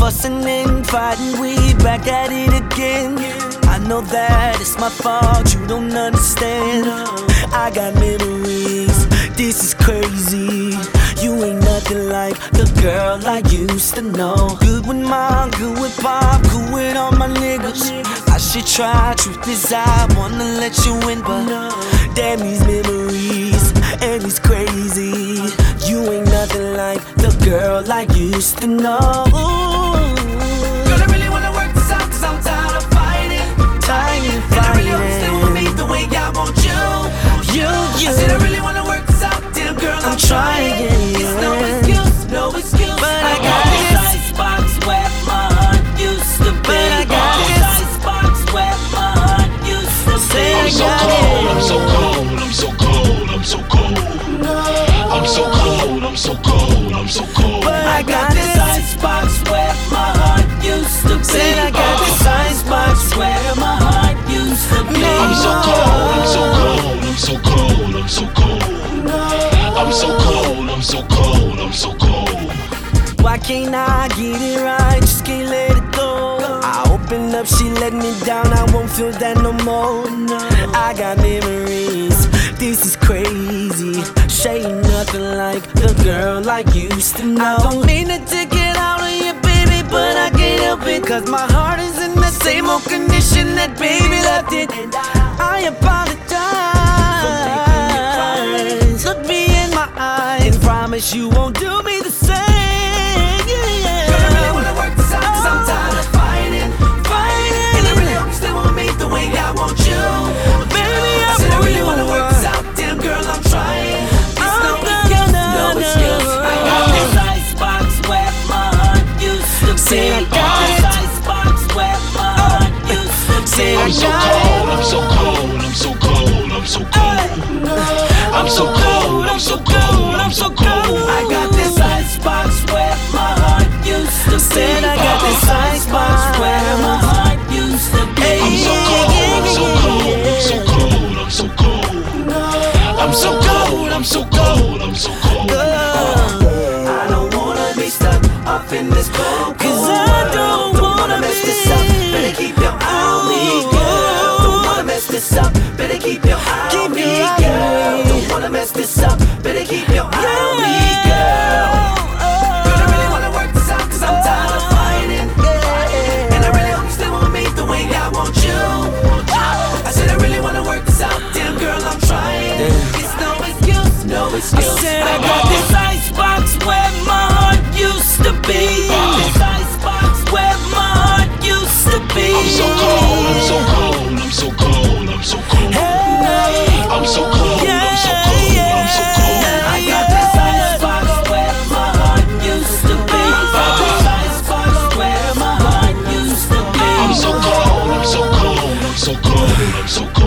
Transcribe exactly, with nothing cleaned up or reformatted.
fussing and fighting, we back at it again. I know that it's my fault, you don't understand. I got memories, this is crazy. You ain't nothing like the girl I used to know. Good with mom, good with pop, good with all my niggas. I should try, truth is I wanna let you in, but damn these memories, and it's crazy. You ain't nothing like the girl I used to know. Girl, I really wanna work this out, cause I'm tired of fighting. Tired of And I really hope you stay fighting. with me the way I want you. You, you. I said I really wanna work this out, damn girl, I'm, I'm trying. It's no excuse, no excuse. But I I got got this this. icebox where my heart used to be. But I got this this. icebox where my heart used to Say be. I I'm so got cold, it. I'm so cold, I'm so cold, I'm so cold. I'm so cold, I'm so cold, I'm so cold. But I got this icebox where my heart used to be. Said I got this icebox where my heart used to be. I'm so cold, I'm so cold, I'm so cold, I'm so cold. I'm so cold, I'm so cold, I'm so cold. Why can't I get it right? Just can't let it go. I open up, she let me down. I won't feel that no more. I got memories, this is crazy. She ain't nothing like the girl I used to know. I don't mean to take it out on you, baby, but I can't help it, cause my heart is in the same old condition that baby left it. And I apologize. Look me in my eyes and promise you won't do me the same. Yeah. Girl, I really wanna work this out, cause I'm tired of fighting. Fighting. And I really hope you stay with me the way I want you. Baby, I I said I want really you. wanna work this out, damn girl, I'm trying. It's I'm no gonna excuse, no know. excuse. I got this icebox where my heart used to be. Say I got This it. icebox where my heart used to be. Say I I'm so got cold, I'm so cold, I'm so cold, I'm so cold. I'm so cold, I'm so cold, I'm so cold. I got this icebox where my heart used to be. Said I got this icebox where my heart used to be. I'm so cold, I'm so cold, I'm so cold, I'm so cold. I'm so cold, I'm so cold, I'm so cold. I don't wanna be stuck up in this cold, cold Cause I world. don't wanna mess be. this up. Better keep your eye on me, girl. Don't wanna mess this up. Better keep your eye Keep on me, your eye on girl. me. Don't wanna mess this up. Better keep your eye on me, girl. Girl, I really wanna work this out, cause I'm tired of fighting. And I really hope you stay with me the way I want you. I said I really wanna work this out, damn girl, I'm trying. It's no excuse, no excuse. I said I got this icebox where my heart used to be. This icebox where my heart used to be. I'm so cold, I'm so cold, I'm so cold, I'm so cold. I'm so cold, I'm so cold, I'm so cold. I got this icebox where my heart used to be. This icebox where my heart used to be. I'm so cold, I'm so cold, I'm so cold, I'm so cold.